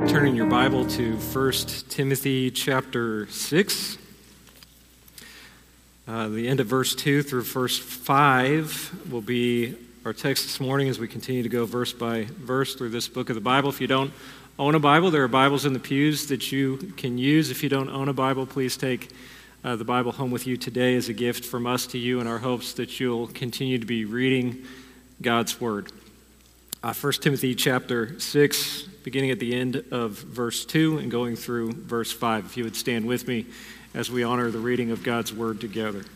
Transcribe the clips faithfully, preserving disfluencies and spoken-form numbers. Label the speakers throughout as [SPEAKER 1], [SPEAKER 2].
[SPEAKER 1] Turning your Bible to First Timothy chapter six. Uh, the end of verse two through verse five will be our text this morning as we continue to go verse by verse through this book of the Bible. If you don't own a Bible, there are Bibles in the pews that you can use. If you don't own a Bible, please take uh, the Bible home with you today as a gift from us to you in our hopes that you'll continue to be reading God's Word. Uh, First Timothy chapter six, beginning at the end of verse two and going through verse five. If you would stand with me as we honor the reading of God's Word together.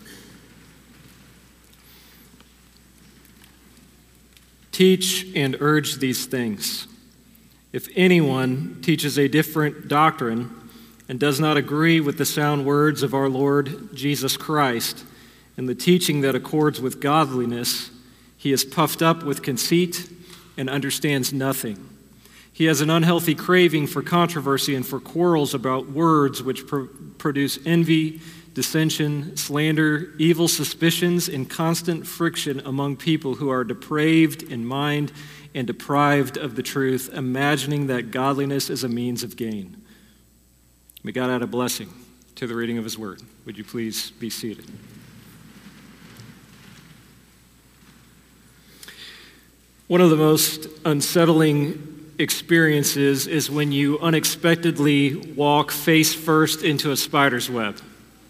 [SPEAKER 1] Teach and urge these things. If anyone teaches a different doctrine and does not agree with the sound words of our Lord Jesus Christ and the teaching that accords with godliness, he is puffed up with conceit and understands nothing. He has an unhealthy craving for controversy and for quarrels about words which pro- produce envy, dissension, slander, evil suspicions, and constant friction among people who are depraved in mind and deprived of the truth, imagining that godliness is a means of gain. May God add a blessing to the reading of His Word. Would you please be seated? One of the most unsettling experiences is when you unexpectedly walk face first into a spider's web.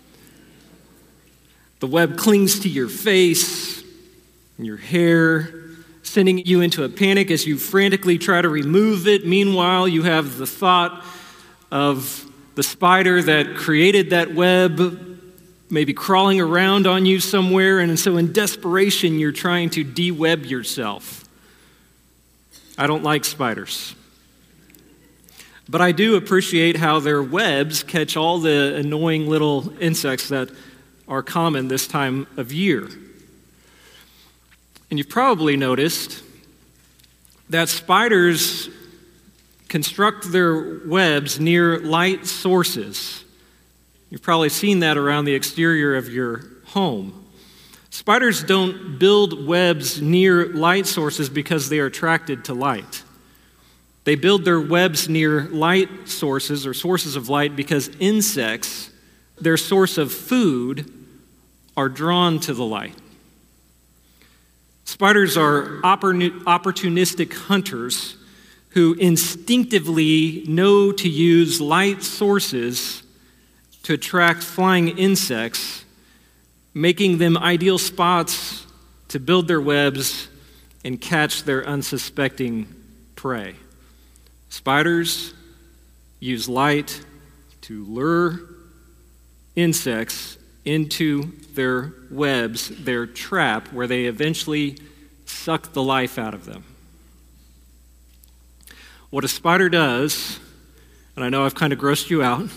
[SPEAKER 1] The web clings to your face and your hair, sending you into a panic as you frantically try to remove it. Meanwhile, you have the thought of the spider that created that web maybe crawling around on you somewhere, and so in desperation, you're trying to de-web yourself. I don't like spiders. But I do appreciate how their webs catch all the annoying little insects that are common this time of year. And you've probably noticed that spiders construct their webs near light sources. You've probably seen that around the exterior of your home. Spiders don't build webs near light sources because they are attracted to light. They build their webs near light sources or sources of light because insects, their source of food, are drawn to the light. Spiders are opportunistic hunters who instinctively know to use light sources to attract flying insects, making them ideal spots to build their webs and catch their unsuspecting prey. Spiders use light to lure insects into their webs, their trap, where they eventually suck the life out of them. What a spider does, and I know I've kind of grossed you out,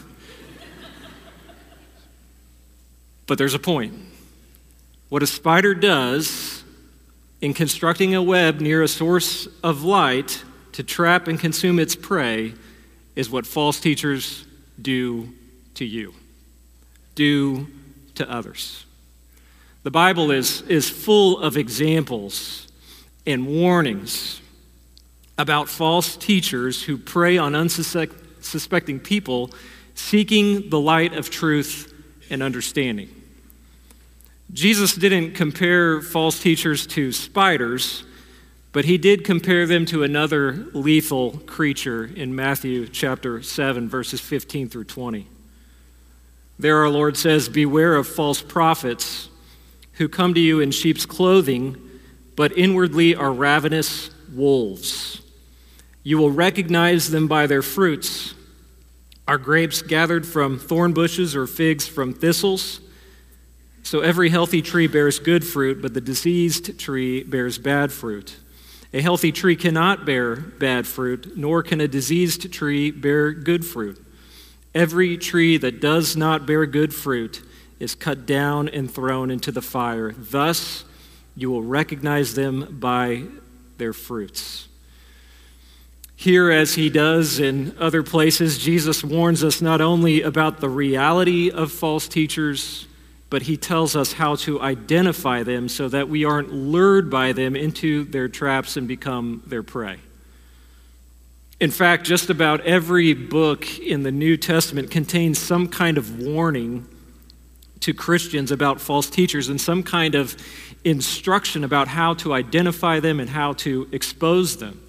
[SPEAKER 1] but there's a point. What a spider does in constructing a web near a source of light to trap and consume its prey is what false teachers do to you, do to others. The Bible is, is full of examples and warnings about false teachers who prey on unsuspecting people seeking the light of truth and understanding. Jesus didn't compare false teachers to spiders, but he did compare them to another lethal creature in Matthew chapter seven, verses fifteen through twenty. There our Lord says, "Beware of false prophets who come to you in sheep's clothing, but inwardly are ravenous wolves. You will recognize them by their fruits. Are grapes gathered from thorn bushes or figs from thistles? So every healthy tree bears good fruit, but the diseased tree bears bad fruit. A healthy tree cannot bear bad fruit, nor can a diseased tree bear good fruit. Every tree that does not bear good fruit is cut down and thrown into the fire. Thus you will recognize them by their fruits." Here, as he does in other places, Jesus warns us not only about the reality of false teachers, but he tells us how to identify them so that we aren't lured by them into their traps and become their prey. In fact, just about every book in the New Testament contains some kind of warning to Christians about false teachers and some kind of instruction about how to identify them and how to expose them.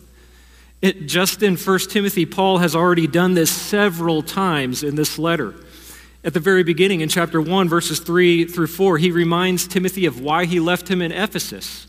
[SPEAKER 1] It, just in First Timothy, Paul has already done this several times in this letter. At the very beginning, in chapter one, verses three through four, he reminds Timothy of why he left him in Ephesus.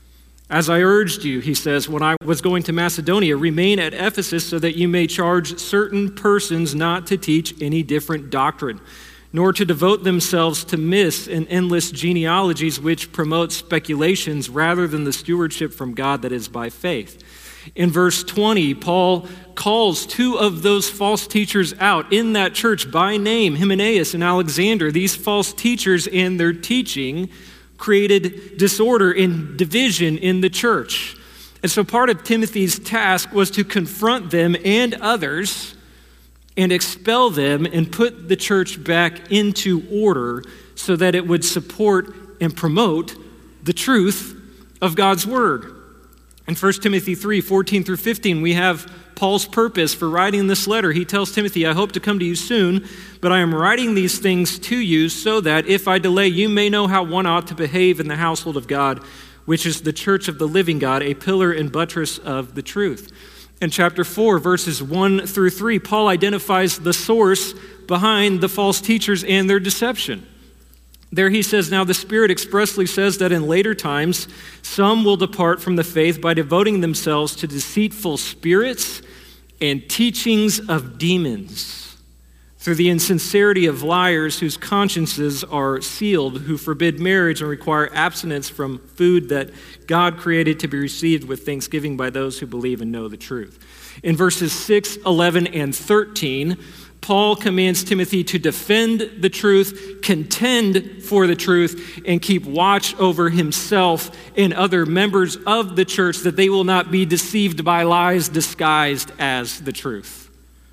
[SPEAKER 1] As I urged you, he says, when I was going to Macedonia, remain at Ephesus so that you may charge certain persons not to teach any different doctrine, nor to devote themselves to myths and endless genealogies which promote speculations rather than the stewardship from God that is by faith. In verse twenty, Paul calls two of those false teachers out in that church by name, Hymenaeus and Alexander. These false teachers and their teaching created disorder and division in the church. And so part of Timothy's task was to confront them and others and expel them and put the church back into order so that it would support and promote the truth of God's word. In First Timothy three, fourteen through fifteen, we have Paul's purpose for writing this letter. He tells Timothy, I hope to come to you soon, but I am writing these things to you so that if I delay, you may know how one ought to behave in the household of God, which is the church of the living God, a pillar and buttress of the truth. In chapter four, verses one through three, Paul identifies the source behind the false teachers and their deception. There he says, now the Spirit expressly says that in later times, some will depart from the faith by devoting themselves to deceitful spirits and teachings of demons, through the insincerity of liars whose consciences are sealed, who forbid marriage and require abstinence from food that God created to be received with thanksgiving by those who believe and know the truth. In verses six, eleven, and thirteen, Paul commands Timothy to defend the truth, contend for the truth, and keep watch over himself and other members of the church that they will not be deceived by lies disguised as the truth.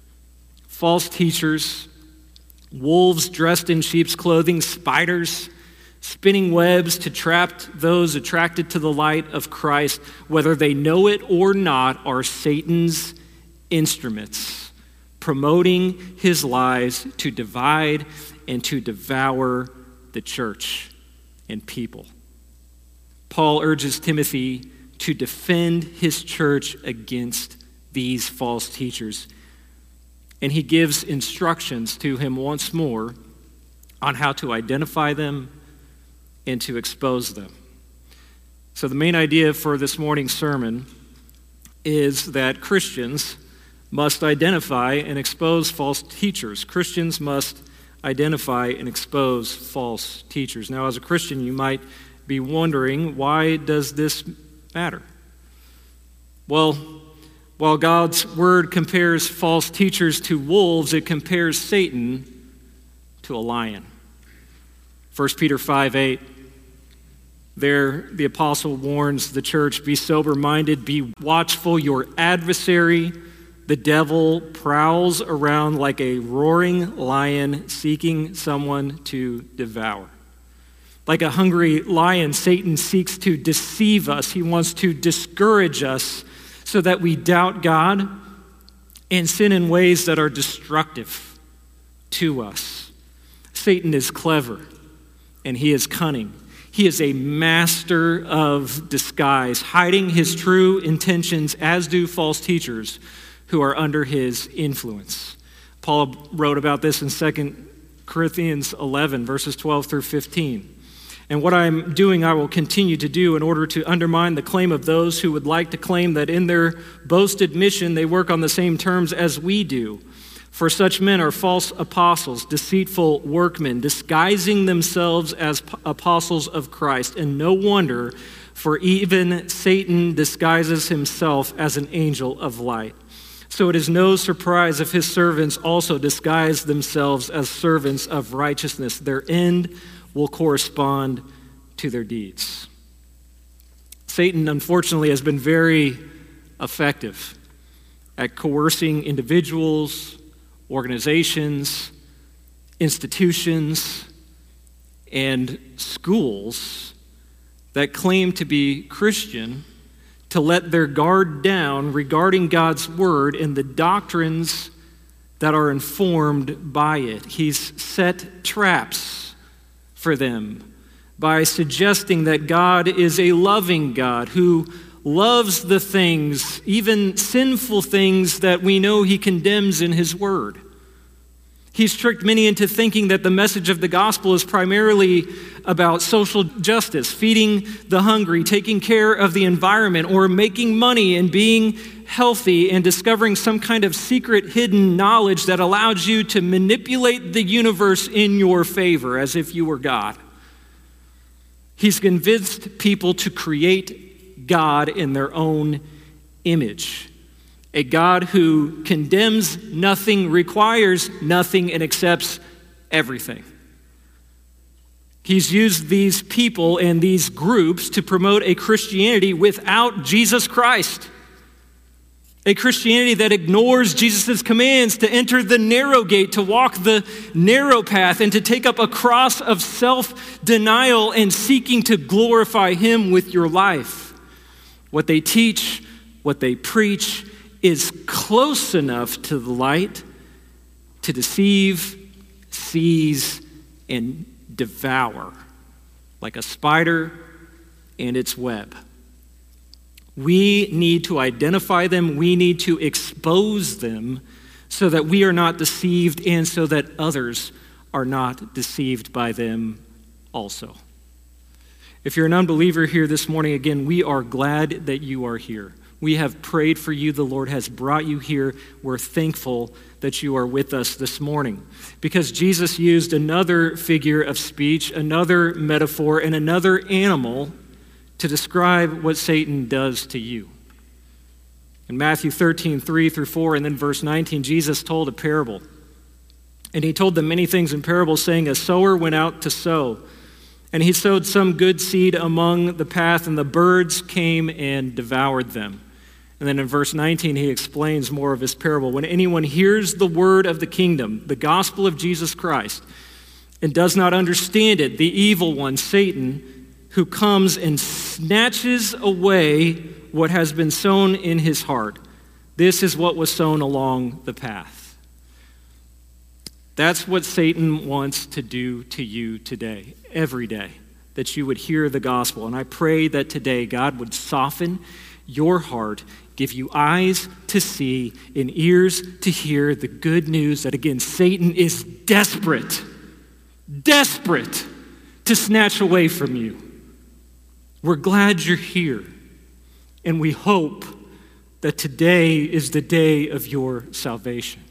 [SPEAKER 1] False teachers, wolves dressed in sheep's clothing, spiders, spinning webs to trap those attracted to the light of Christ, whether they know it or not, are Satan's instruments, promoting his lies to divide and to devour the church and people. Paul urges Timothy to defend his church against these false teachers. And he gives instructions to him once more on how to identify them and to expose them. So the main idea for this morning's sermon is that Christians must identify and expose false teachers. Christians must identify and expose false teachers. Now, as a Christian, you might be wondering, why does this matter? Well, while God's word compares false teachers to wolves, it compares Satan to a lion. First Peter five eight, there the apostle warns the church, be sober-minded, be watchful. Your adversary, the devil, prowls around like a roaring lion seeking someone to devour. Like a hungry lion, Satan seeks to deceive us. He wants to discourage us so that we doubt God and sin in ways that are destructive to us. Satan is clever and he is cunning. He is a master of disguise, hiding his true intentions, as do false teachers who are under his influence. Paul wrote about this in Second Corinthians eleven, verses twelve through fifteen. And what I'm doing, I will continue to do in order to undermine the claim of those who would like to claim that in their boasted mission they work on the same terms as we do. For such men are false apostles, deceitful workmen, disguising themselves as apostles of Christ. And no wonder, for even Satan disguises himself as an angel of light. So it is no surprise if his servants also disguise themselves as servants of righteousness. Their end will correspond to their deeds. Satan, unfortunately, has been very effective at coercing individuals, organizations, institutions, and schools that claim to be Christian to let their guard down regarding God's word and the doctrines that are informed by it. He's set traps for them by suggesting that God is a loving God who loves the things, even sinful things, that we know he condemns in his word. He's tricked many into thinking that the message of the gospel is primarily about social justice, feeding the hungry, taking care of the environment, or making money and being healthy and discovering some kind of secret hidden knowledge that allows you to manipulate the universe in your favor as if you were God. He's convinced people to create God in their own image. A God who condemns nothing, requires nothing, and accepts everything. He's used these people and these groups to promote a Christianity without Jesus Christ. A Christianity that ignores Jesus' commands to enter the narrow gate, to walk the narrow path, and to take up a cross of self-denial and seeking to glorify him with your life. What they teach, what they preach, is close enough to the light to deceive, seize, and devour, like a spider and its web. We need to identify them, we need to expose them so that we are not deceived and so that others are not deceived by them also. If you're an unbeliever here this morning, again, we are glad that you are here. We have prayed for you. The Lord has brought you here. We're thankful that you are with us this morning because Jesus used another figure of speech, another metaphor, and another animal to describe what Satan does to you. In Matthew thirteen, three through four, and then verse nineteen, Jesus told a parable. And he told them many things in parables, saying, a sower went out to sow. And he sowed some good seed among the path, and the birds came and devoured them. And then in verse nineteen, he explains more of his parable. When anyone hears the word of the kingdom, the gospel of Jesus Christ, and does not understand it, the evil one, Satan, who comes and snatches away what has been sown in his heart. This is what was sown along the path. That's what Satan wants to do to you today, every day, that you would hear the gospel. And I pray that today God would soften your heart, give you eyes to see and ears to hear the good news that, again, Satan is desperate, desperate to snatch away from you. We're glad you're here, and we hope that today is the day of your salvation.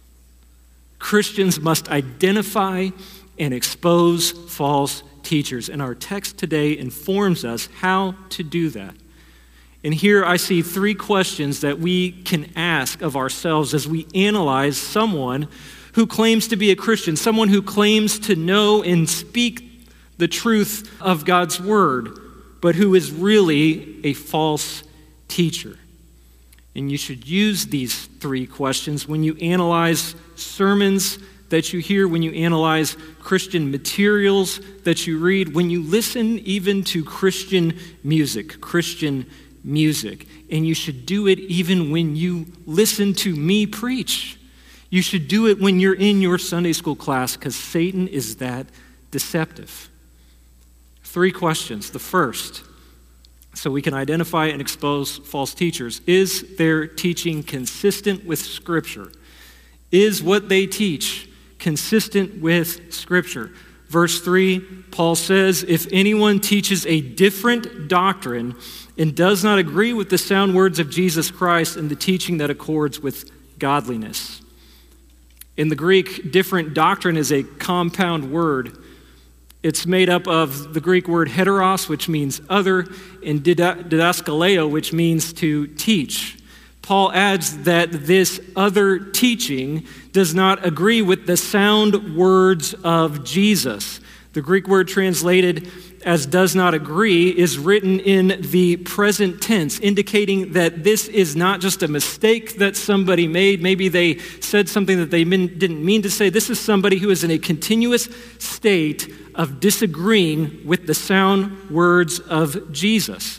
[SPEAKER 1] Christians must identify and expose false teachers, and our text today informs us how to do that. And here I see three questions that we can ask of ourselves as we analyze someone who claims to be a Christian, someone who claims to know and speak the truth of God's word, but who is really a false teacher. And you should use these three questions when you analyze sermons that you hear, when you analyze Christian materials that you read, when you listen even to Christian music, Christian music. And you should do it even when you listen to me preach. You should do it when you're in your Sunday school class, because Satan is that deceptive. Three questions. The first, so we can identify and expose false teachers. Is their teaching consistent with Scripture? Is what they teach consistent with Scripture? Verse three, Paul says, if anyone teaches a different doctrine and does not agree with the sound words of Jesus Christ and the teaching that accords with godliness. In the Greek, different doctrine is a compound word. It's made up of the Greek word heteros, which means other, and didaskaleo, which means to teach. Paul adds that this other teaching does not agree with the sound words of Jesus. The Greek word translated as does not agree is written in the present tense, indicating that this is not just a mistake that somebody made. Maybe they said something that they didn't mean to say. This is somebody who is in a continuous state of disagreeing with the sound words of Jesus.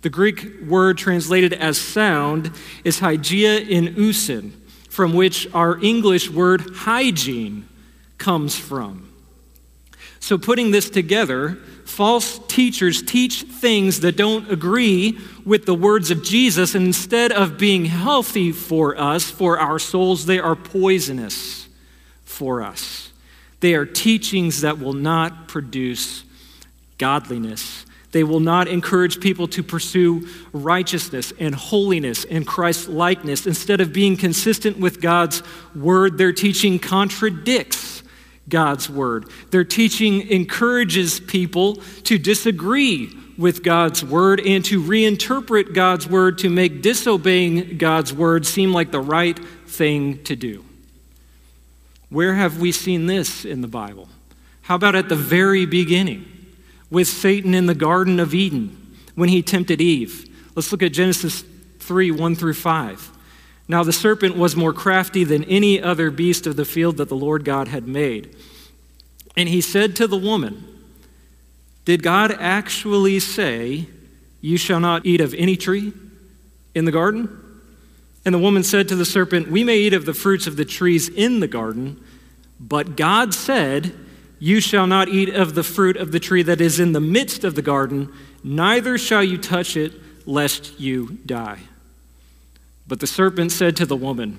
[SPEAKER 1] The Greek word translated as sound is hygeia in ousin, from which our English word hygiene comes from. So putting this together, false teachers teach things that don't agree with the words of Jesus, and instead of being healthy for us, for our souls, they are poisonous for us. They are teachings that will not produce godliness. They will not encourage people to pursue righteousness and holiness and Christ-likeness. Instead of being consistent with God's word, their teaching contradicts God's word. Their teaching encourages people to disagree with God's word and to reinterpret God's word to make disobeying God's word seem like the right thing to do. Where have we seen this in the Bible? How about at the very beginning with Satan in the Garden of Eden when he tempted Eve? Let's look at Genesis three, one through five. Now the serpent was more crafty than any other beast of the field that the Lord God had made. And he said to the woman, "Did God actually say, 'You shall not eat of any tree in the garden?' And the woman said to the serpent, 'We may eat of the fruits of the trees in the garden, but God said, you shall not eat of the fruit of the tree that is in the midst of the garden, neither shall you touch it, lest you die.' But the serpent said to the woman,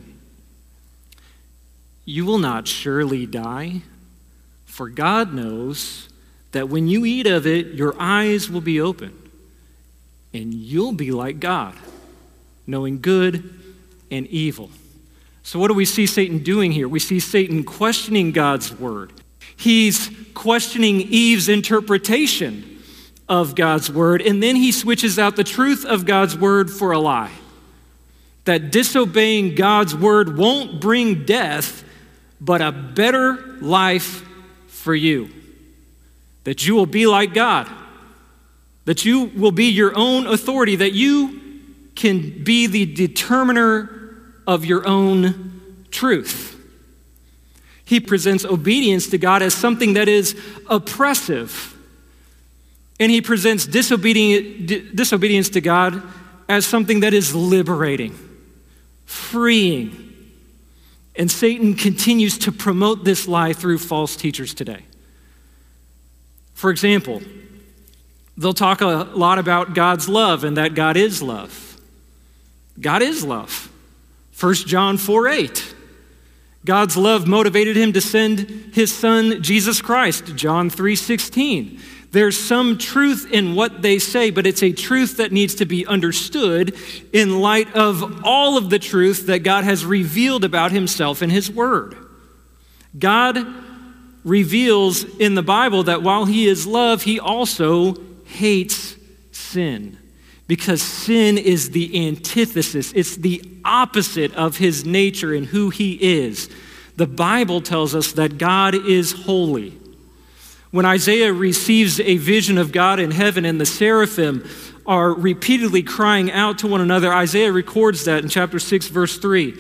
[SPEAKER 1] 'You will not surely die, for God knows that when you eat of it, your eyes will be opened, and you'll be like God, knowing good and evil.'" So what do we see Satan doing here? We see Satan questioning God's word. He's questioning Eve's interpretation of God's word, and then he switches out the truth of God's word for a lie. That disobeying God's word won't bring death, but a better life for you. That you will be like God. That you will be your own authority. That you can be the determiner of your own truth. He presents obedience to God as something that is oppressive. And he presents disobedience, disobedience to God as something that is liberating, freeing. And Satan continues to promote this lie through false teachers today. For example, they'll talk a lot about God's love and that God is love. God is love. First John four eight. God's love motivated him to send his son, Jesus Christ, John three sixteen. There's some truth in what they say, but it's a truth that needs to be understood in light of all of the truth that God has revealed about himself in his word. God reveals in the Bible that while he is love, he also hates sin. Because sin is the antithesis. It's the opposite of his nature and who he is. The Bible tells us that God is holy. When Isaiah receives a vision of God in heaven and the seraphim are repeatedly crying out to one another, Isaiah records that in chapter six, verse three.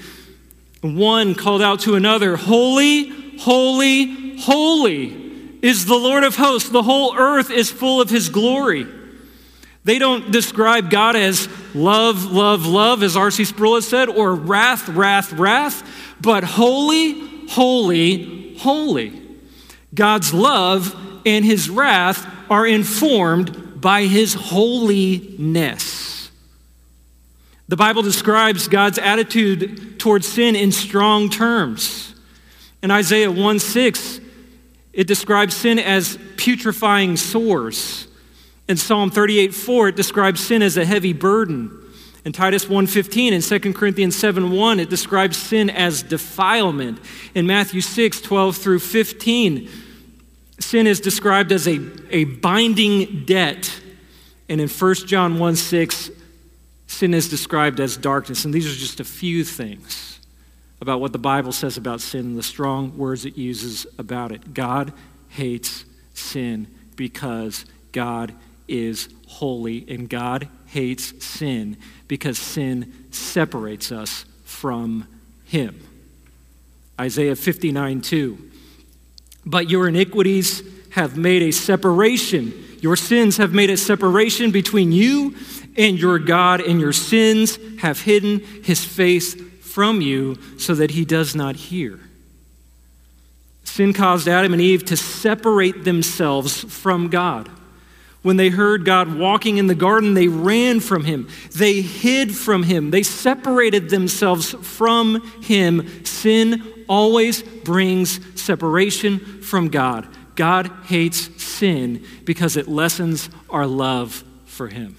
[SPEAKER 1] One called out to another, "Holy, holy, holy is the Lord of hosts. The whole earth is full of his glory." They don't describe God as love, love, love, as R C Sproul has said, or wrath, wrath, wrath, but holy, holy, holy. God's love and his wrath are informed by his holiness. The Bible describes God's attitude towards sin in strong terms. In Isaiah one six, it describes sin as putrefying sores. In Psalm thirty-eight four, it describes sin as a heavy burden. In Titus one fifteen and Second Corinthians seven one, it describes sin as defilement. In Matthew six twelve through fifteen, sin is described as a, a binding debt. And in First John one six, sin is described as darkness. And these are just a few things about what the Bible says about sin and the strong words it uses about it. God hates sin because God is holy, and God hates sin because sin separates us from him. Isaiah fifty-nine two. But your iniquities have made a separation. Your sins have made a separation between you and your God, and your sins have hidden his face from you so that he does not hear. Sin caused Adam and Eve to separate themselves from God. When they heard God walking in the garden, they ran from him. They hid from him. They separated themselves from him. Sin always brings separation from God. God hates sin because it lessens our love for him.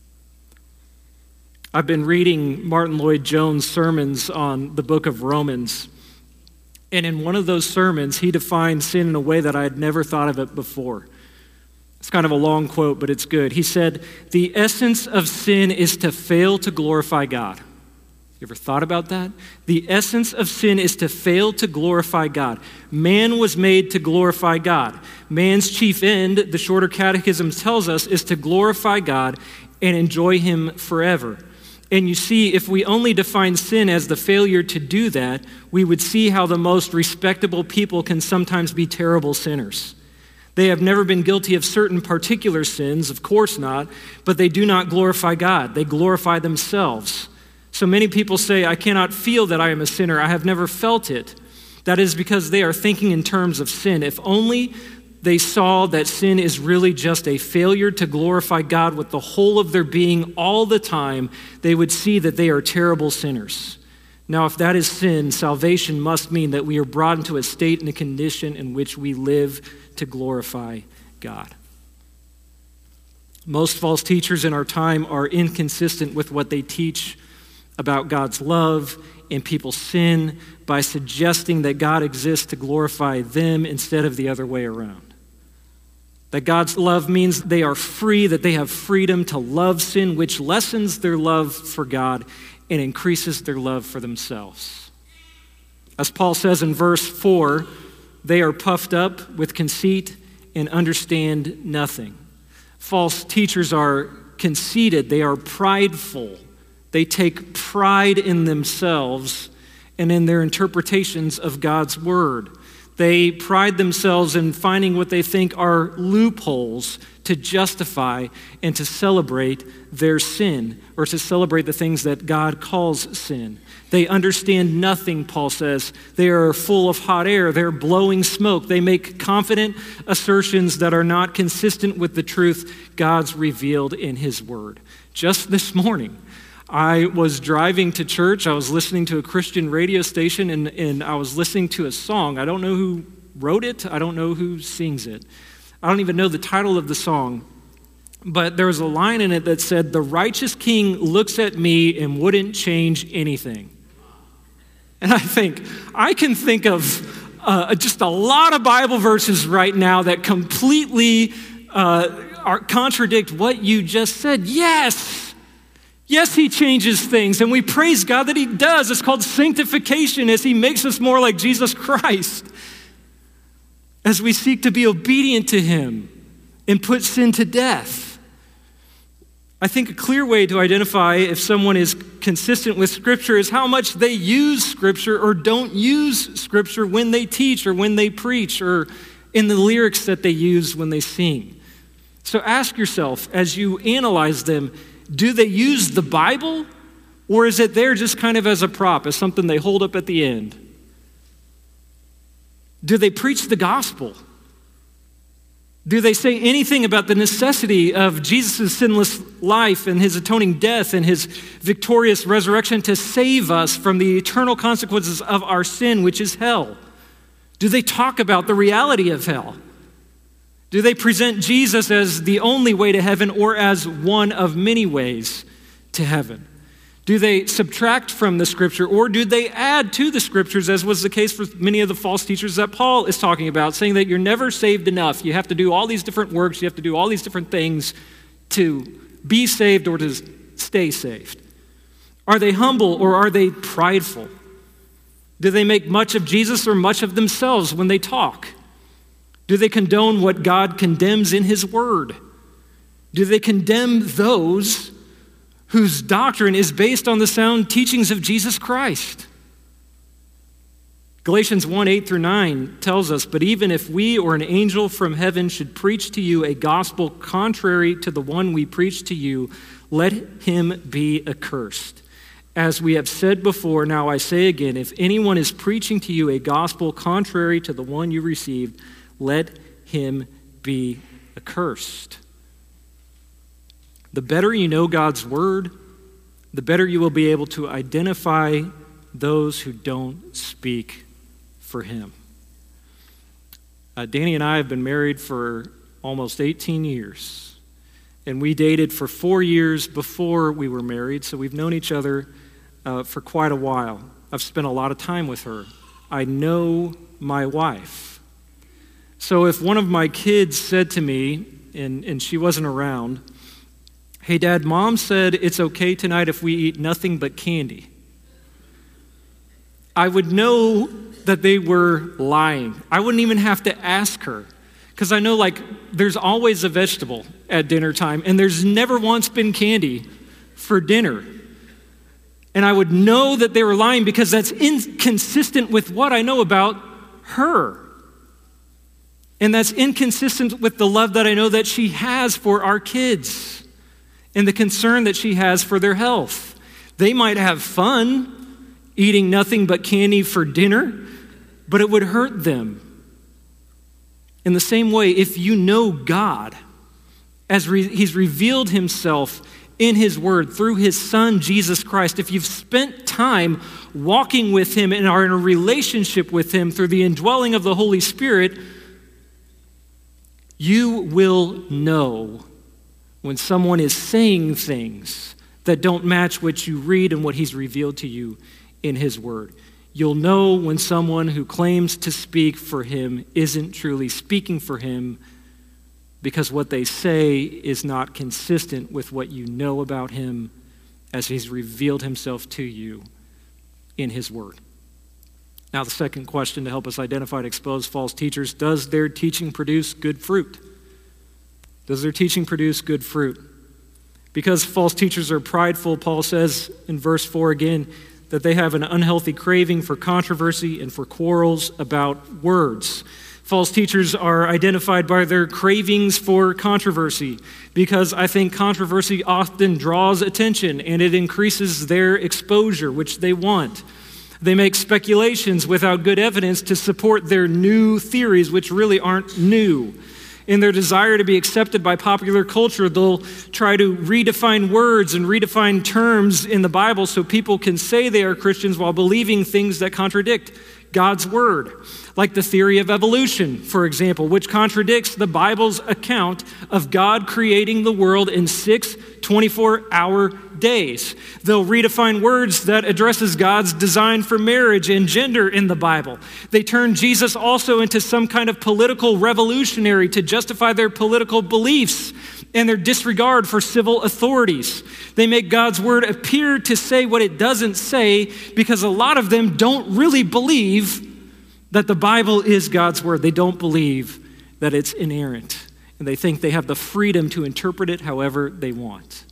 [SPEAKER 1] I've been reading Martin Lloyd-Jones' sermons on the book of Romans. And in one of those sermons, he defined sin in a way that I had never thought of it before. It's kind of a long quote, but it's good. He said, "The essence of sin is to fail to glorify God." You ever thought about that? The essence of sin is to fail to glorify God. Man was made to glorify God. Man's chief end, the Shorter Catechism tells us, is to glorify God and enjoy him forever. And you see, if we only define sin as the failure to do that, we would see how the most respectable people can sometimes be terrible sinners. They have never been guilty of certain particular sins, of course not, but they do not glorify God. They glorify themselves. So many people say, "I cannot feel that I am a sinner. I have never felt it." That is because they are thinking in terms of sin. If only they saw that sin is really just a failure to glorify God with the whole of their being all the time, they would see that they are terrible sinners. Now, if that is sin, salvation must mean that we are brought into a state and a condition in which we live to glorify God. Most false teachers in our time are inconsistent with what they teach about God's love and people's sin by suggesting that God exists to glorify them instead of the other way around. That God's love means they are free, that they have freedom to love sin, which lessens their love for God and increases their love for themselves. As Paul says in verse four, they are puffed up with conceit and understand nothing. False teachers are conceited, they are prideful. They take pride in themselves and in their interpretations of God's word. They pride themselves in finding what they think are loopholes to justify and to celebrate their sin, or to celebrate the things that God calls sin. They understand nothing, Paul says. They are full of hot air. They're blowing smoke. They make confident assertions that are not consistent with the truth God's revealed in his word. Just this morning, I was driving to church. I was listening to a Christian radio station, and, and I was listening to a song. I don't know who wrote it. I don't know who sings it. I don't even know the title of the song. But there was a line in it that said, "The righteous king looks at me and wouldn't change anything." And I think, I can think of uh, just a lot of Bible verses right now that completely uh, are, contradict what you just said. Yes! Yes, he changes things, and we praise God that he does. It's called sanctification as he makes us more like Jesus Christ. As we seek to be obedient to him and put sin to death. I think a clear way to identify if someone is consistent with Scripture is how much they use Scripture or don't use Scripture when they teach or when they preach or in the lyrics that they use when they sing. So ask yourself, as you analyze them, do they use the Bible, or is it there just kind of as a prop, as something they hold up at the end? Do they preach the gospel? Do they say anything about the necessity of Jesus' sinless life and his atoning death and his victorious resurrection to save us from the eternal consequences of our sin, which is hell? Do they talk about the reality of hell? Do they present Jesus as the only way to heaven or as one of many ways to heaven? Do they subtract from the Scripture, or do they add to the Scriptures, as was the case for many of the false teachers that Paul is talking about, saying that you're never saved enough. You have to do all these different works. You have to do all these different things to be saved or to stay saved. Are they humble or are they prideful? Do they make much of Jesus or much of themselves when they talk? Do they condone what God condemns in his word? Do they condemn those whose doctrine is based on the sound teachings of Jesus Christ? Galatians one, eight through nine tells us, "But even if we or an angel from heaven should preach to you a gospel contrary to the one we preach to you, let him be accursed. As we have said before, now I say again, if anyone is preaching to you a gospel contrary to the one you received, let him be accursed." The better you know God's word, the better you will be able to identify those who don't speak for him. Uh, Danny and I have been married for almost eighteen years, and we dated for four years before we were married, so we've known each other uh, for quite a while. I've spent a lot of time with her. I know my wife. So if one of my kids said to me, and, and she wasn't around, "Hey, Dad, Mom said it's okay tonight if we eat nothing but candy," I would know that they were lying. I wouldn't even have to ask her, because I know, like, there's always a vegetable at dinner time, and there's never once been candy for dinner. And I would know that they were lying because that's inconsistent with what I know about her. And that's inconsistent with the love that I know that she has for our kids and the concern that she has for their health. They might have fun eating nothing but candy for dinner, but it would hurt them. In the same way, if you know God, as re- he's revealed himself in his word through his son, Jesus Christ, if you've spent time walking with him and are in a relationship with him through the indwelling of the Holy Spirit, you will know when someone is saying things that don't match what you read and what he's revealed to you in his word. You'll know when someone who claims to speak for him isn't truly speaking for him, because what they say is not consistent with what you know about him as he's revealed himself to you in his word. Now, the second question to help us identify and expose false teachers: does their teaching produce good fruit? Does their teaching produce good fruit? Because false teachers are prideful, Paul says in verse four again, that they have an unhealthy craving for controversy and for quarrels about words. False teachers are identified by their cravings for controversy, because I think controversy often draws attention and it increases their exposure, which they want. They make speculations without good evidence to support their new theories, which really aren't new. In their desire to be accepted by popular culture, they'll try to redefine words and redefine terms in the Bible so people can say they are Christians while believing things that contradict God's word. Like the theory of evolution, for example, which contradicts the Bible's account of God creating the world in six twenty-four hour days. They'll redefine words that addresses God's design for marriage and gender in the Bible. They turn Jesus also into some kind of political revolutionary to justify their political beliefs and their disregard for civil authorities. They make God's word appear to say what it doesn't say, because a lot of them don't really believe that the Bible is God's word. They don't believe that it's inerrant, and they think they have the freedom to interpret it however they want.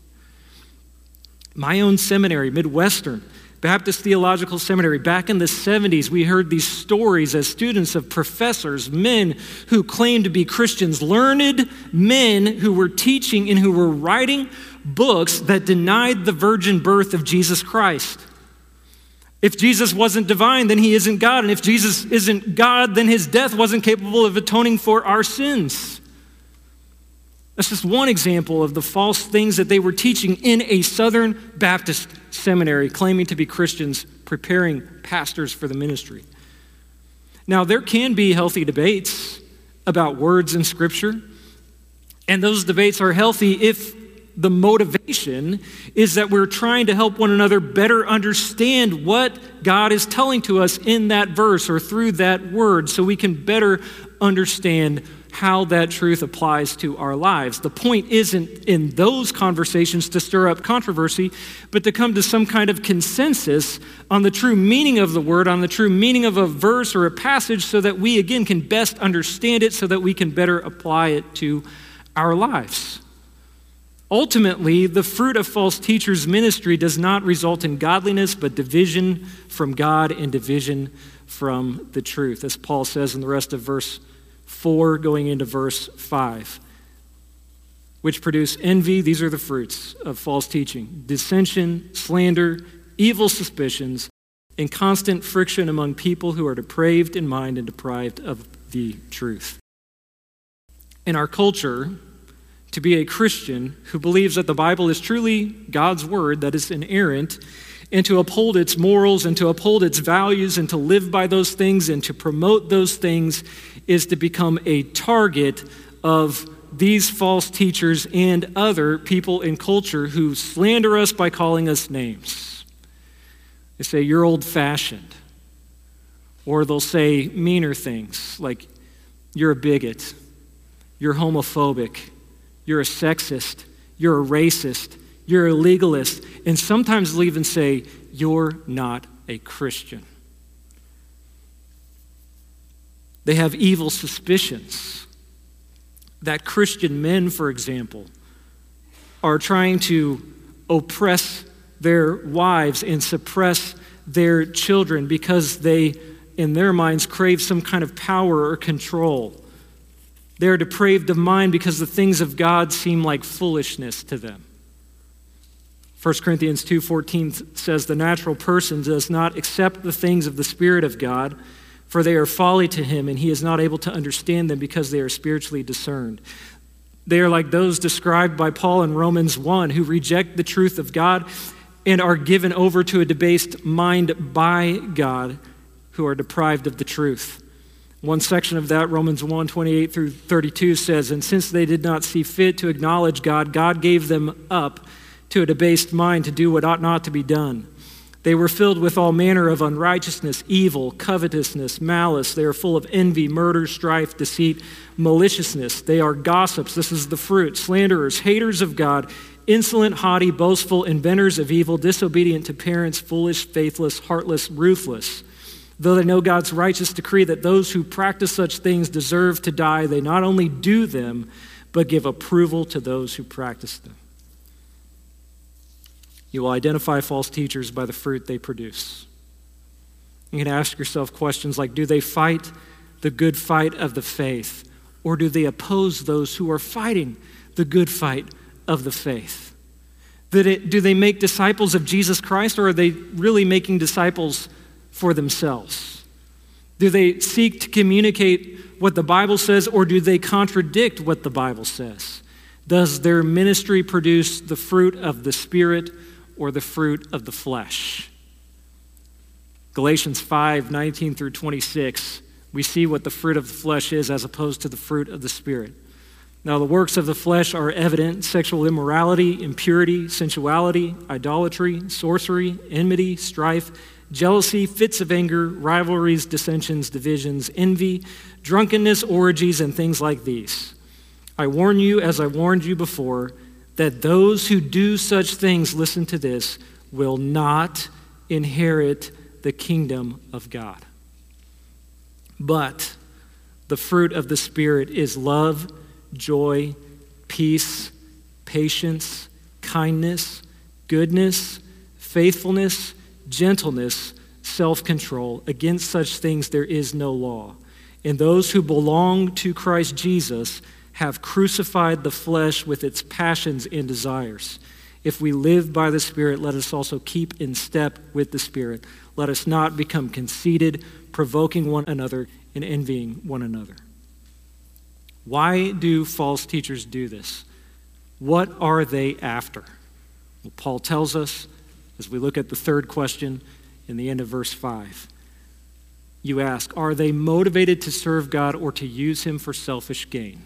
[SPEAKER 1] My own seminary, Midwestern Baptist Theological Seminary, back in the seventies, we heard these stories as students of professors, men who claimed to be Christians, learned men who were teaching and who were writing books that denied the virgin birth of Jesus Christ. If Jesus wasn't divine, then he isn't God. And if Jesus isn't God, then his death wasn't capable of atoning for our sins. That's just one example of the false things that they were teaching in a Southern Baptist seminary, claiming to be Christians, preparing pastors for the ministry. Now, there can be healthy debates about words in Scripture, and those debates are healthy if the motivation is that we're trying to help one another better understand what God is telling to us in that verse or through that word, so we can better understand how that truth applies to our lives. The point isn't in those conversations to stir up controversy, but to come to some kind of consensus on the true meaning of the word, on the true meaning of a verse or a passage, so that we, again, can best understand it, so that we can better apply it to our lives. Ultimately, the fruit of false teachers' ministry does not result in godliness, but division from God and division from the truth, as Paul says in the rest of verse four going into verse five, which produce envy. These are the fruits of false teaching: dissension, slander, evil suspicions, and constant friction among people who are depraved in mind and deprived of the truth. In our culture, to be a Christian who believes that the Bible is truly God's word that is inerrant, and to uphold its morals and to uphold its values and to live by those things and to promote those things, is to become a target of these false teachers and other people in culture who slander us by calling us names. They say, "You're old-fashioned." Or they'll say meaner things like, "You're a bigot, you're homophobic, you're a sexist, you're a racist, you're a legalist," and sometimes they'll even say, "You're not a Christian." They have evil suspicions that Christian men, for example, are trying to oppress their wives and suppress their children because they, in their minds, crave some kind of power or control. They are depraved of mind because the things of God seem like foolishness to them. First Corinthians two fourteen says, "The natural person does not accept the things of the Spirit of God, for they are folly to him, and he is not able to understand them because they are spiritually discerned." They are like those described by Paul in Romans one, who reject the truth of God and are given over to a debased mind by God, who are deprived of the truth. One section of that, Romans one, twenty-eight through thirty-two, says, "And since they did not see fit to acknowledge God, God gave them up to a debased mind to do what ought not to be done. They were filled with all manner of unrighteousness, evil, covetousness, malice. They are full of envy, murder, strife, deceit, maliciousness. They are gossips," this is the fruit, "slanderers, haters of God, insolent, haughty, boastful, inventors of evil, disobedient to parents, foolish, faithless, heartless, ruthless. Though they know God's righteous decree that those who practice such things deserve to die, they not only do them, but give approval to those who practice them." You will identify false teachers by the fruit they produce. You can ask yourself questions like, do they fight the good fight of the faith, or do they oppose those who are fighting the good fight of the faith? Do they make disciples of Jesus Christ, or are they really making disciples for themselves? Do they seek to communicate what the Bible says, or do they contradict what the Bible says? Does their ministry produce the fruit of the Spirit or the fruit of the flesh? Galatians five, nineteen through twenty-six, we see what the fruit of the flesh is as opposed to the fruit of the Spirit. "Now the works of the flesh are evident: sexual immorality, impurity, sensuality, idolatry, sorcery, enmity, strife, jealousy, fits of anger, rivalries, dissensions, divisions, envy, drunkenness, orgies, and things like these. I warn you, as I warned you before, that those who do such things," listen to this, "will not inherit the kingdom of God. But the fruit of the Spirit is love, joy, peace, patience, kindness, goodness, faithfulness, gentleness, self-control. Against such things there is no law. And those who belong to Christ Jesus have crucified the flesh with its passions and desires. If we live by the Spirit, let us also keep in step with the Spirit. Let us not become conceited, provoking one another and envying one another." Why do false teachers do this? What are they after? Well, Paul tells us as we look at the third question in the end of verse five. You ask, are they motivated to serve God or to use him for selfish gain?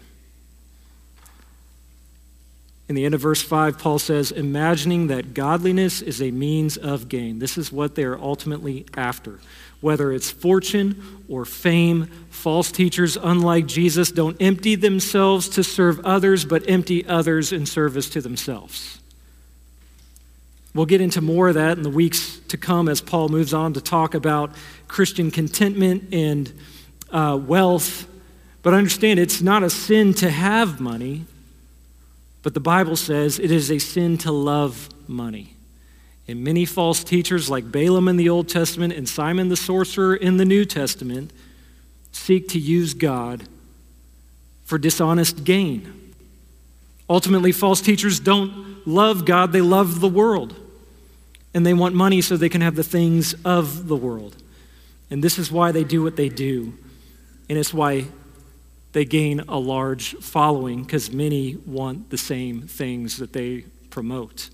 [SPEAKER 1] In the end of verse five, Paul says, imagining that godliness is a means of gain. This is what they are ultimately after. Whether it's fortune or fame, false teachers, unlike Jesus, don't empty themselves to serve others, but empty others in service to themselves. We'll get into more of that in the weeks to come as Paul moves on to talk about Christian contentment and uh, wealth. But understand, it's not a sin to have money. But the Bible says it is a sin to love money. And many false teachers like Balaam in the Old Testament and Simon the sorcerer in the New Testament seek to use God for dishonest gain. Ultimately, false teachers don't love God, they love the world. And they want money so they can have the things of the world. And this is why they do what they do. And it's why they gain a large following, because many want the same things that they promote.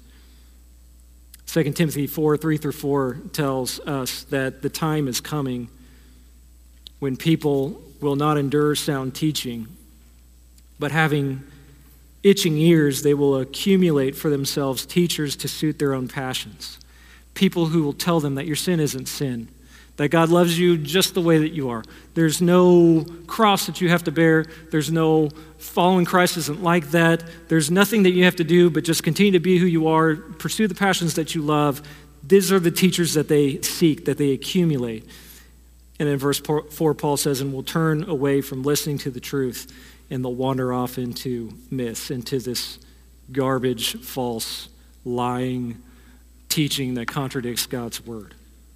[SPEAKER 1] Second Timothy four, three through four tells us that the time is coming when people will not endure sound teaching, but having itching ears, they will accumulate for themselves teachers to suit their own passions. People who will tell them that your sin isn't sin, that God loves you just the way that you are. There's no cross that you have to bear. There's no following Christ isn't like that. There's nothing that you have to do but just continue to be who you are, pursue the passions that you love. These are the teachers that they seek, that they accumulate. And in verse four, Paul says, and will turn away from listening to the truth, and they'll wander off into myths, into this garbage, false, lying teaching that contradicts God's word.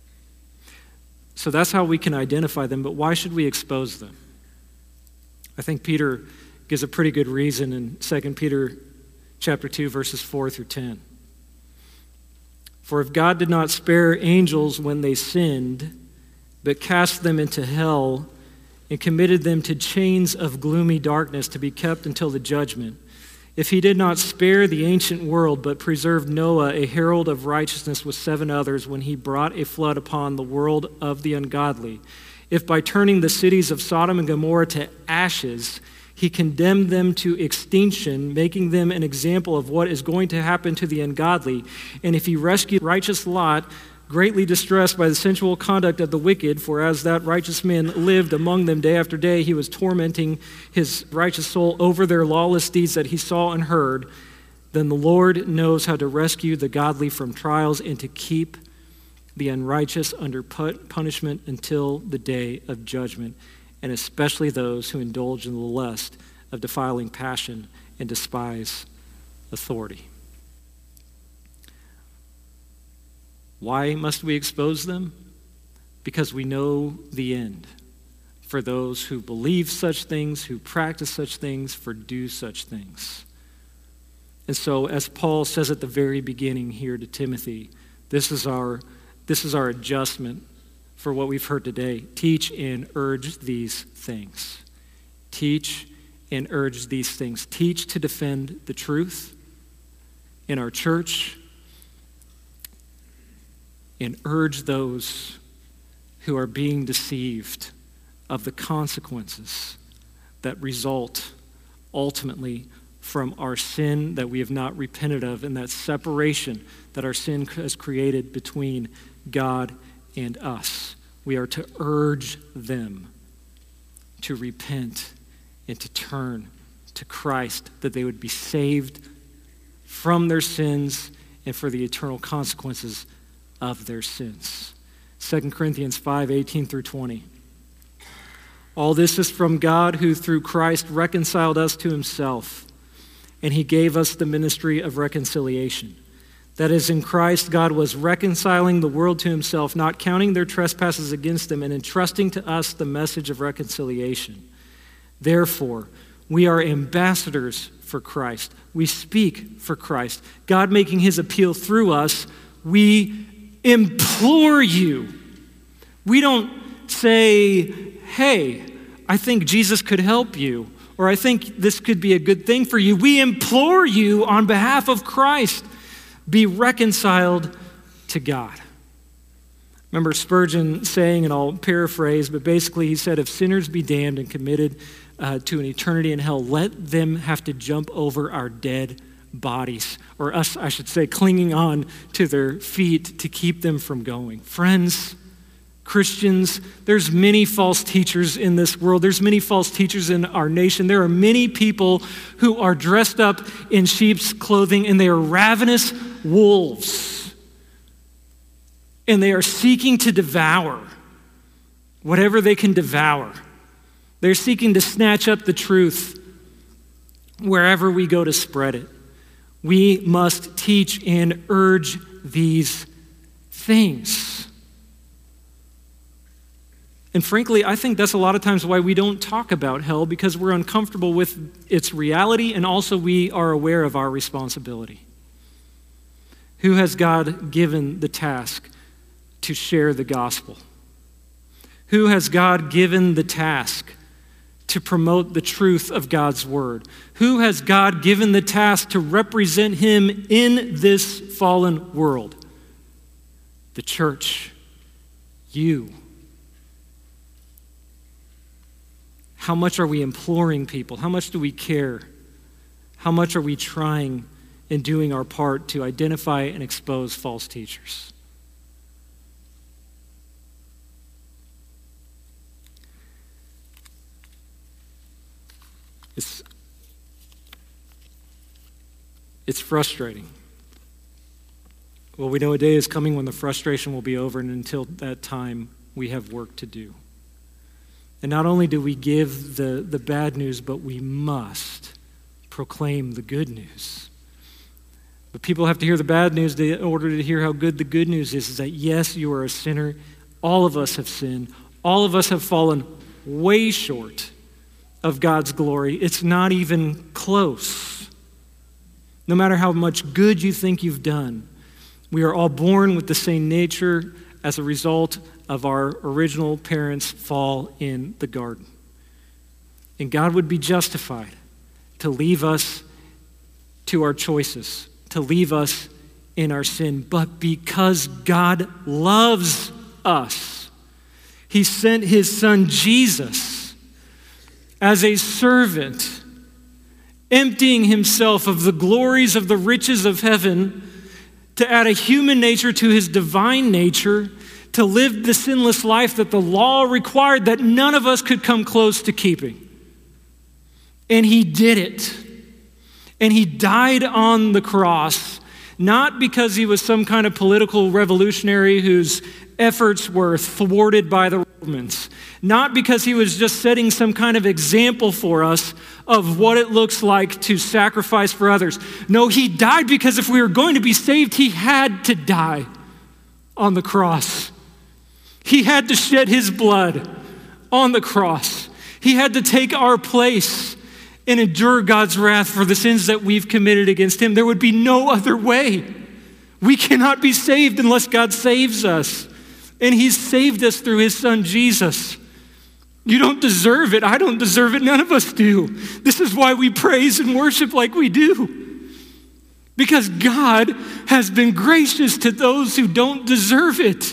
[SPEAKER 1] So that's how we can identify them, but why should we expose them? I think Peter gives a pretty good reason in Second Peter chapter two, verses four through ten. For if God did not spare angels when they sinned, but cast them into hell and committed them to chains of gloomy darkness to be kept until the judgment, if he did not spare the ancient world, but preserved Noah, a herald of righteousness, with seven others, when he brought a flood upon the world of the ungodly, if by turning the cities of Sodom and Gomorrah to ashes, he condemned them to extinction, making them an example of what is going to happen to the ungodly, and if he rescued righteous Lot, greatly distressed by the sensual conduct of the wicked, for as that righteous man lived among them day after day, he was tormenting his righteous soul over their lawless deeds that he saw and heard, then the Lord knows how to rescue the godly from trials and to keep the unrighteous under punishment until the day of judgment, and especially those who indulge in the lust of defiling passion and despise authority. Why must we expose them? Because we know the end for those who believe such things, who practice such things, for do such things. And so, as Paul says at the very beginning here to Timothy, this is our, this is our adjustment for what we've heard today. Teach and urge these things. Teach and urge these things. Teach to defend the truth in our church, and urge those who are being deceived of the consequences that result ultimately from our sin that we have not repented of, and that separation that our sin has created between God and us. We are to urge them to repent and to turn to Christ, that they would be saved from their sins and for the eternal consequences of their sins. Second Corinthians five, eighteen through twenty. All this is from God, who through Christ reconciled us to himself, and he gave us the ministry of reconciliation. That is, in Christ, God was reconciling the world to himself, not counting their trespasses against them, and entrusting to us the message of reconciliation. Therefore, we are ambassadors for Christ. We speak for Christ. God making his appeal through us, we implore you. We don't say, hey, I think Jesus could help you, or I think this could be a good thing for you. We implore you on behalf of Christ, be reconciled to God. Remember Spurgeon saying, and I'll paraphrase, but basically he said, if sinners be damned and committed uh, to an eternity in hell, let them have to jump over our dead bodies, or us, I should say, clinging on to their feet to keep them from going. Friends, Christians, there's many false teachers in this world. There's many false teachers in our nation. There are many people who are dressed up in sheep's clothing, and they are ravenous wolves. And they are seeking to devour whatever they can devour. They're seeking to snatch up the truth wherever we go to spread it. We must teach and urge these things. And frankly, I think that's a lot of times why we don't talk about hell, because we're uncomfortable with its reality, and also we are aware of our responsibility. Who has God given the task to share the gospel? Who has God given the task to promote the truth of God's word? Who has God given the task to represent him in this fallen world? The church. You. How much are we imploring people? How much do we care? How much are we trying and doing our part to identify and expose false teachers? It's, it's frustrating. Well, we know a day is coming when the frustration will be over, and until that time, we have work to do. And not only do we give the, the bad news, but we must proclaim the good news. But people have to hear the bad news in order to hear how good the good news is, is that yes, you are a sinner. All of us have sinned. All of us have fallen way short of God's glory. It's not even close. No matter how much good you think you've done, we are all born with the same nature as a result of our original parents' fall in the garden. And God would be justified to leave us to our choices, to leave us in our sin. But because God loves us, he sent his son Jesus as a servant, emptying himself of the glories of the riches of heaven to add a human nature to his divine nature, to live the sinless life that the law required that none of us could come close to keeping. And he did it. And he died on the cross, not because he was some kind of political revolutionary whose efforts were thwarted by the Romans, not because he was just setting some kind of example for us of what it looks like to sacrifice for others. No, he died because if we were going to be saved, he had to die on the cross. He had to shed his blood on the cross. He had to take our place and endure God's wrath for the sins that we've committed against him. There would be no other way. We cannot be saved unless God saves us. And he's saved us through his son, Jesus. You don't deserve it. I don't deserve it. None of us do. This is why we praise and worship like we do. Because God has been gracious to those who don't deserve it.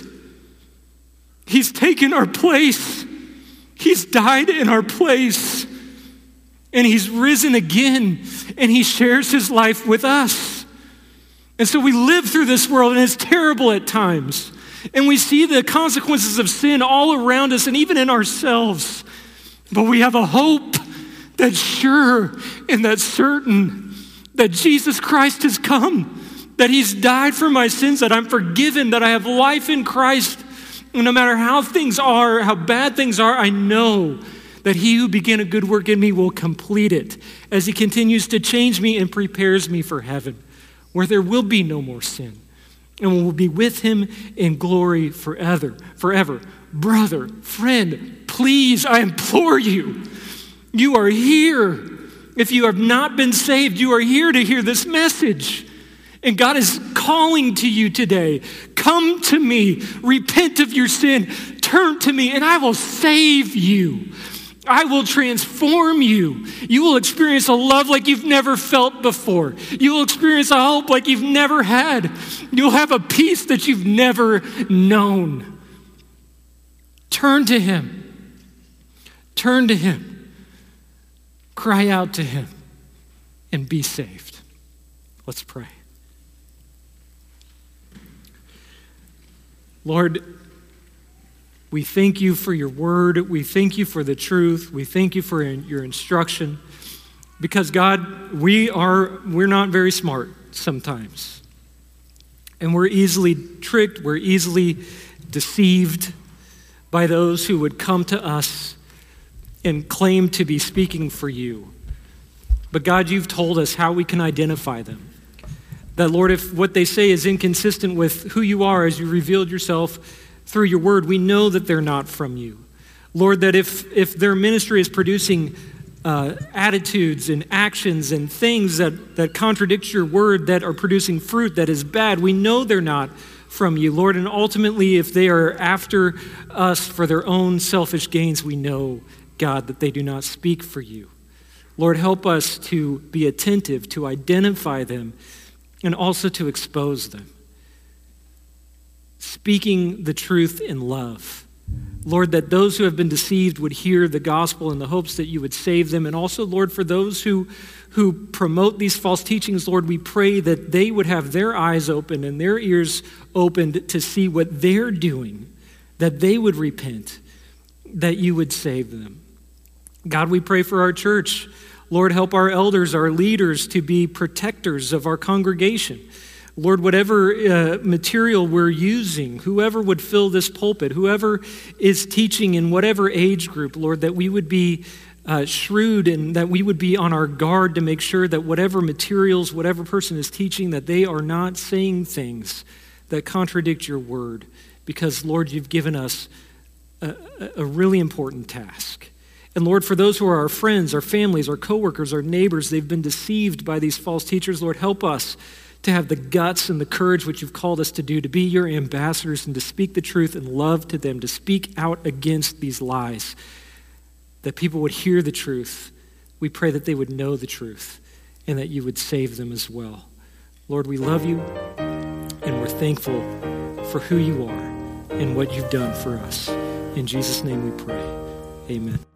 [SPEAKER 1] He's taken our place. He's died in our place. And he's risen again. And he shares his life with us. And so we live through this world, and it's terrible at times. And we see the consequences of sin all around us and even in ourselves. But we have a hope that's sure and that's certain that Jesus Christ has come, that he's died for my sins, that I'm forgiven, that I have life in Christ. And no matter how things are, how bad things are, I know that he who began a good work in me will complete it as he continues to change me and prepares me for heaven, where there will be no more sin. And we'll be with him in glory forever, forever. Brother, friend, please, I implore you, you are here. If you have not been saved, you are here to hear this message. And God is calling to you today. Come to me, repent of your sin, turn to me, and I will save you. I will transform you. You will experience a love like you've never felt before. You will experience a hope like you've never had. You'll have a peace that you've never known. Turn to him. Turn to him. Cry out to him and be saved. Let's pray. Lord, we thank you for your word. We thank you for the truth. We thank you for your instruction. Because God, we are, we're not very smart sometimes. And we're easily tricked. We're easily deceived by those who would come to us and claim to be speaking for you. But God, you've told us how we can identify them. That, Lord, if what they say is inconsistent with who you are as you revealed yourself through your word, we know that they're not from you. Lord, that if, if their ministry is producing uh, attitudes and actions and things that, that contradict your word, that are producing fruit that is bad, we know they're not from you, Lord. And ultimately, if they are after us for their own selfish gains, we know, God, that they do not speak for you. Lord, help us to be attentive, to identify them, and also to expose them. Speaking the truth in love. Lord, that those who have been deceived would hear the gospel in the hopes that you would save them. And also, Lord, for those who, who promote these false teachings, Lord, we pray that they would have their eyes open and their ears opened to see what they're doing, that they would repent, that you would save them. God, we pray for our church. Lord, help our elders, our leaders, to be protectors of our congregation. Lord, whatever uh, material we're using, whoever would fill this pulpit, whoever is teaching in whatever age group, Lord, that we would be uh, shrewd and that we would be on our guard to make sure that whatever materials, whatever person is teaching, that they are not saying things that contradict your word. Because, Lord, you've given us a, a really important task. And Lord, for those who are our friends, our families, our coworkers, our neighbors, they've been deceived by these false teachers. Lord, help us to have the guts and the courage which you've called us to do, to be your ambassadors and to speak the truth in love to them, to speak out against these lies, that people would hear the truth. We pray that they would know the truth and that you would save them as well. Lord, we love you and we're thankful for who you are and what you've done for us. In Jesus' name we pray. Amen.